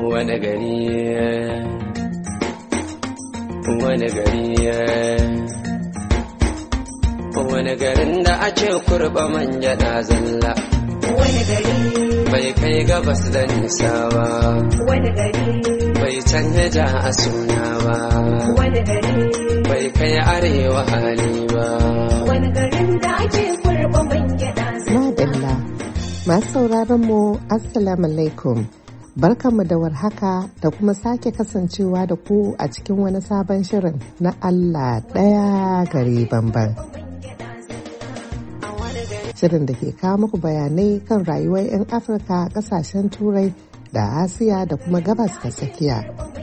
wani gari wani garin da ake kurba manja da zalla, wani gari bai kai gabas da nisa ba, wani gari bai canja ja a suna ba, wani gari bai kai arewa hali ba. wani garin da ake kurba man gyada Madalla, masu sauraron mu Assalamu alaikum. Barkanmu da warhaka da kuma sake kasancewa da ku a cikin wani sabon shirin na Allah ɗaya gari bamban. Shirin da ke kawo muku bayanai kan rayuwar 'yan Afirka a ƙasashen Turai da Asiya da kuma gabas ta tsakiya.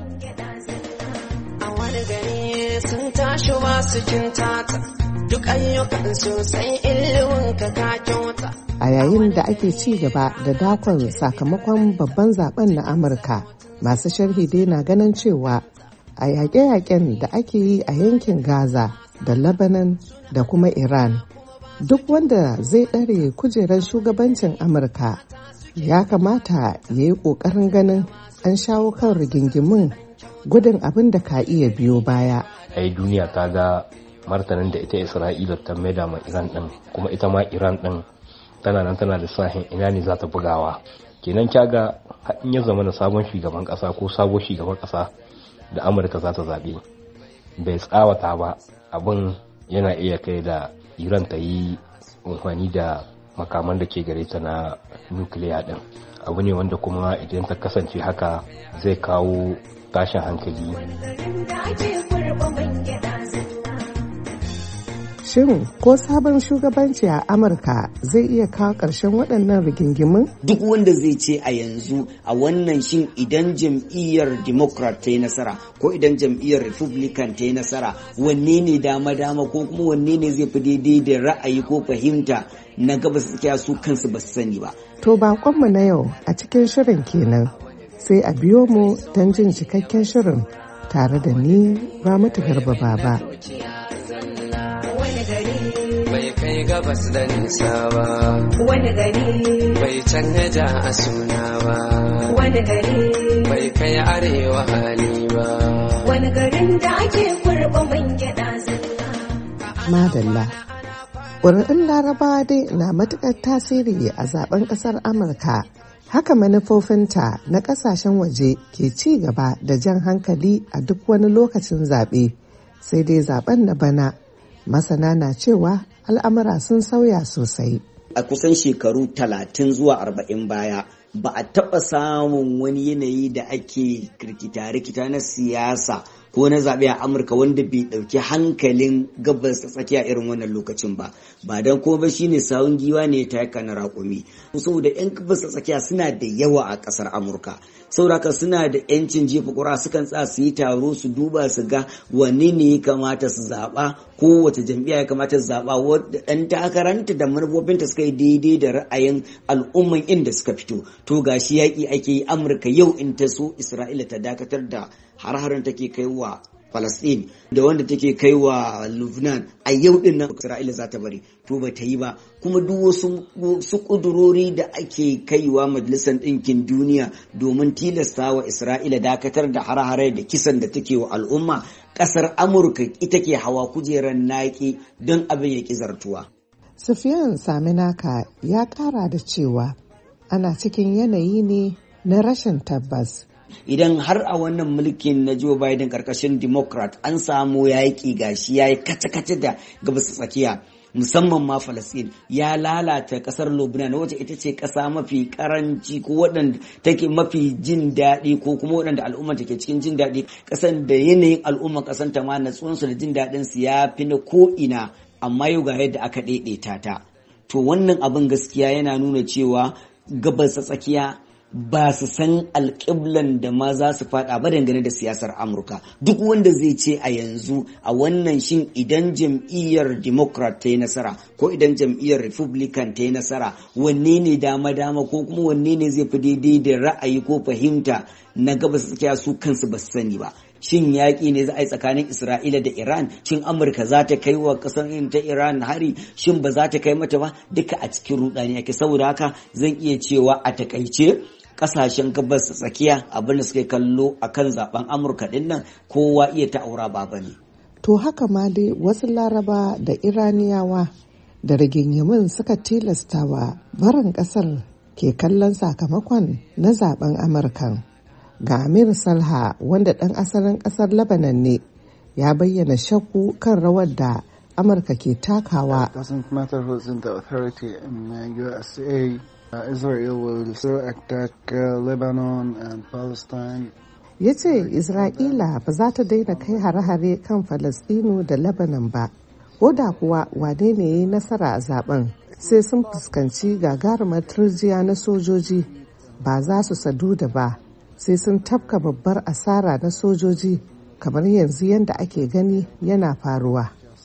A wani gari sun tashi masu kintata, duk ayyukan sosai ilimin ka kyauta. A yayin da ake ci gaba da dakon sakamakon babban zaben na Amurka, masu sharhi dai na ganin cewa a yaƙe-yaƙen da ake yi a yankin Gaza da Lebanon da kuma Iran, duk wanda zai ɗare kujerar shugabancin Amurka ya kamata ya yi ƙoƙarin ganin an shawo kan rigingimun gudun abin da ka iya biyo baya. Ai duniya ta ga martanin da ita Isra'ila ta maida ma Iran ɗin, kuma ita ma Iran ɗin tana nan tana da sahin ina ne za ta bugawa. Kenan kyaga in ya zama na sabon shugaban ƙasa ko sabon shugaban ƙasa da Amurka za ta zaɓe bai tsawata ba, abin yana iya kai da Iran ta yi amfani da makaman da ke gare ta na nukiliya din. Abu ne wanda kuma idan ta kasance haka zai kawo tashin hankali. Shin ko sabon shugabanci a Amurka zai iya kawo ƙarshen waɗannan rigingimun? Duk wanda zai ce a yanzu a wannan shin idan jam'iyyar Democrat ta yi nasara ko idan jam'iyyar Republican ta yi nasara, wanne ne dama-dama ko kuma wanne ne zai fi daidai da ra'ayi ko fahimta na gabas tsakiya su kansu ba su sani ba. To baƙonmu na yau a cikin shirin kenan, sai a biyo mu don jin cikakken shirin tare da ni Ramatu Garba Baba. Bai kai gabas da nisa ba, wani gari bai canja ja a suna ba, wani gari bai kai arewa hali ba. wani garin da ake kurba man gyada Madalla. Ƙuri'un Larabawa dai na matuƙar tasiri a zaben ƙasar Amurka. Haka manufofinta na ƙasashen waje ke ci gaba da jan hankali a duk wani lokacin zaɓe. Sai dai zaben na bana, masana na cewa al'amura sun sauya sosai. A kusan shekaru 30 zuwa 40 baya ba a taɓa samun wani yanayi da ake rikita na siyasa ko na zaɓe a Amurka wanda bai ɗauki hankalin gabas ta tsakiya irin wannan lokacin ba. Ba don kuma ba shine sawun giwa ne ta yaka na raƙumi. Saboda 'yan gabas ta tsakiya suna da yawa a ƙasar Amurka. Saboda suna da 'yancin jefa ƙura, sukan tsaya su yi taro su duba su ga wanne ne ya kamata su zaɓa, ko wace jam'iyya ya kamata su zaɓa, wadda ɗan takaranta da manufofinta suka yi daidai da ra'ayin al'umman inda suka fito. To gashi yaƙi ake yi Amurka yau in ta so Isra'ila ta dakatar da har-haren take kai wa Palestine da wanda take kai wa Lebanon a yau din nan Isra'ila za ta bari, to ba ta yi ba. Kuma duk wasu kudurori da ake kaiwa Majalisar Ɗinkin Duniya domin tilasta wa Isra'ila dakatar da har-hare da kisan da take wa al'umma, ƙasar Amurka ita ke hawa kujerar naƙi don abin ya ƙi zartuwa. Sufiyan Saminaka ya ƙara da cewa ana cikin yanayi ne na rashin tabbas. Idan har a wannan mulkin na Joe Biden karkashin Democrat an samu yaƙi gashi ya yi kace-kace da gabas tsakiya, musamman ma Falasɗin, ya lalata ƙasar Lebanon wacce ita ce ƙasa mafi karanci ko waɗanda take mafi jin daɗi ko kuma waɗanda al'umma take cikin jin daɗi, ƙasan da yanayin al'umma ƙasan ta ma natsuwansu da jin daɗin su ya fi na ko'ina, amma yau ga yadda aka ɗaiɗaita ta. To wannan abin gaskiya yana nuna cewa gabas tsakiya ba su san alƙiblan da ma za su faɗa ba dangane da siyasar Amurka. Duk wanda zai ce a yanzu a wannan shin idan jam'iyyar Democrat ta yi nasara ko idan jam'iyyar Republican ta yi nasara, wanne ne dama-dama ko kuma wanne ne zai fi daidai da ra'ayi ko fahimta na gabas tsakiya su kansu ba su sani ba. Shin yaƙi ne za a yi tsakanin Isra'ila da Iran? Shin Amurka za ta kai wa ƙasar ta Iran hari? Shin ba za ta kai mata ba? Duka a cikin ruɗani ake. Saboda haka zan iya cewa a takaice kasashen gabas tsakiya abin da suke kallo akan zaben Amurka din nan kowa iya ta aura baba ne. To haka ma dai wasu Laraba da Iraniyawa da rigingimin suka tilastawa barin kasar ke kallon sakamakon na zaben Amurkan. Ga Amir Salha wanda ɗan asalin ƙasar Lebanon ne ya bayyana shakku kan rawar da Amurka ke takawa. Israel will still attack Lebanon and Palestine. Ya ce Isra'ila ba za ta daina kai hare-hare kan Falastinu da Lebanon ba, ko da kuwa wane ne ya yi nasara a zaben sai sun fuskanci gagarumar turjiya na sojoji, ba za su sadu da ba sai sun tafka babbar asara na sojoji kamar yanzu yadda ake gani yana faruwa.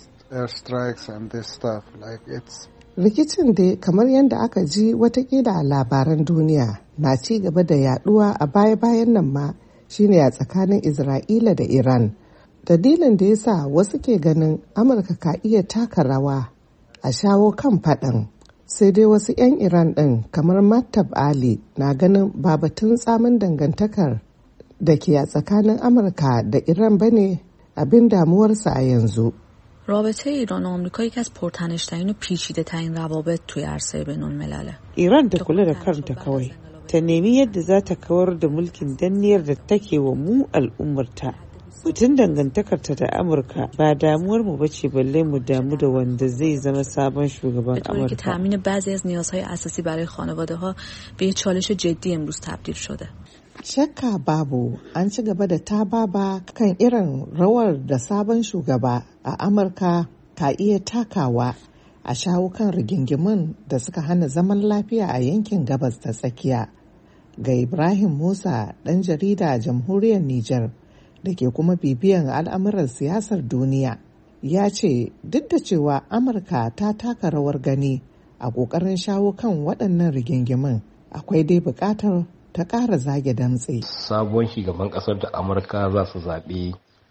Rikicin dai kamar yadda aka ji watakila a labaran duniya na ci gaba da yaduwa a baya-bayan nan ma shine a tsakanin Isra'ila da Iran. Dalilin da ya sa wasu ke ganin Amurka ka iya taka rawa a shawo kan faɗan. Sai dai wasu 'yan Iran ɗin kamar Mattab Ali na ganin ba batun tsamin dangantakar da ke a tsakanin Amurka da Iran bane abin damuwarsa a yanzu. رابطه ایران و آمریکا یکی از پرتنش‌ترین و پیچیده‌ترین روابط توی عرصه بین‌الملله. ایران ta kula da kanta kawai, ta nemi yadda za ta kawar da mulkin danniyar da take wa mu al'ummarta. Batun dangantakarta da Amurka ba damuwar mu bace balle mu damu da wanda zai zama sabon shugaban Amurka. که تامین بعضی از نیازهای اساسی برای خانواده‌ها به چالش جدی امروز تبدیل شده. Shakka babu an ci gaba da tababa kan irin rawar da sabon shugaba a Amurka ka iya takawa a shawo kan rigingimun da suka hana zaman lafiya a yankin gabas ta tsakiya. Ga Ibrahim Musa, ɗan jarida a jamhuriyar Nijar da ke kuma bibiyan al'amuran siyasar duniya, ya ce duk da cewa Amurka ta taka rawar gani a ƙoƙarin shawo kan waɗannan rigingimun, akwai dai buƙatar ta ƙara zage damtse. Sabon shugaban ƙasar da Amurka za su zaɓe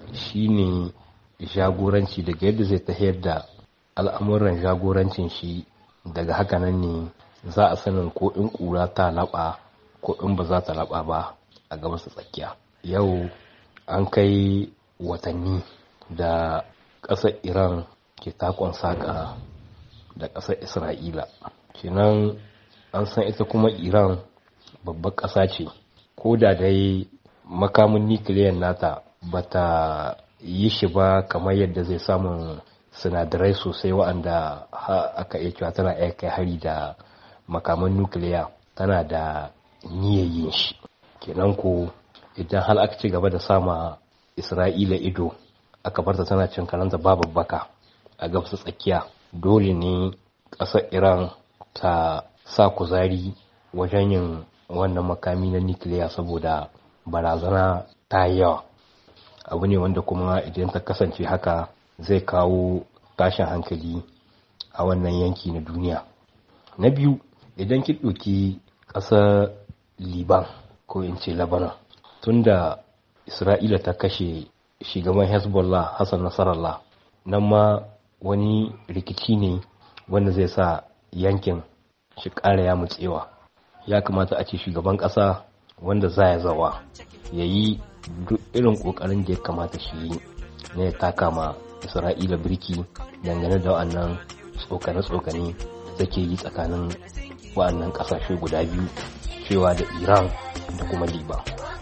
shine jagoranci daga yadda zai tafiyar da al'amuran jagorancin shi, daga haka nan ne za a sanin ko in ƙura ta laɓa ko in ba za ta laɓa ba a gabas tsakiya. Yau an kai watanni da ƙasar Iran ke takon saƙa da ƙasar Isra'ila. Kenan an san ita kuma Iran babbar ƙasa ce, ko da dai makamin nukiliyan nata ba ta yi shi ba kamar yadda zai samun sinadarai sosai wa'anda aka iya cewa tana iya kai hari da makaman nukiliya, tana da niyyar yin shi. Kenan ko idan hal aka ci gaba da sama Isra'ila ido aka barta tana cin karanta babu baka a gabas tsakiya, dole ne ƙasar Iran ta sa kuzari wajen yin wannan makami na nukiliya saboda barazana ta yawa. Abu ne wanda kuma idan ta kasance haka zai kawo tashin hankali a wannan yanki na duniya. Na biyu, idan ki ɗauki ƙasar Liban ko in ce Lebanon, tunda Isra'ila ta kashe shugaban Hezbollah Hassan Nasrallah, nan ma wani rikici ne wanda zai sa yankin shi ƙara ya mutsewa. Ya kamata a ce shugaban ƙasa wanda za ya zawa ya yi duk irin ƙoƙarin da ya kamata shi yi na ya taka ma Isra'ila birki dangane da wa'annan tsokane-tsokane da ke yi tsakanin wa'annan ƙasashe guda biyu, cewa da Iran da kuma Liban.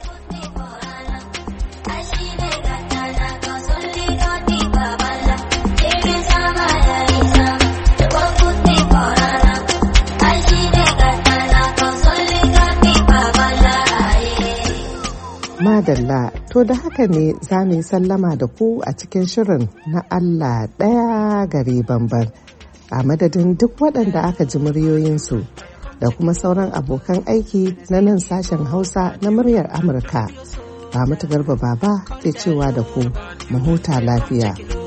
Madalla, to da haka ne za mu yi sallama da ku a cikin shirin na Allah ɗaya gari bamban. A madadin duk waɗanda aka ji muryoyinsu da kuma sauran abokan aiki na nan sashen Hausa na muryar Amurka. Ba Garba Baba ke cewa da ku mu huta lafiya.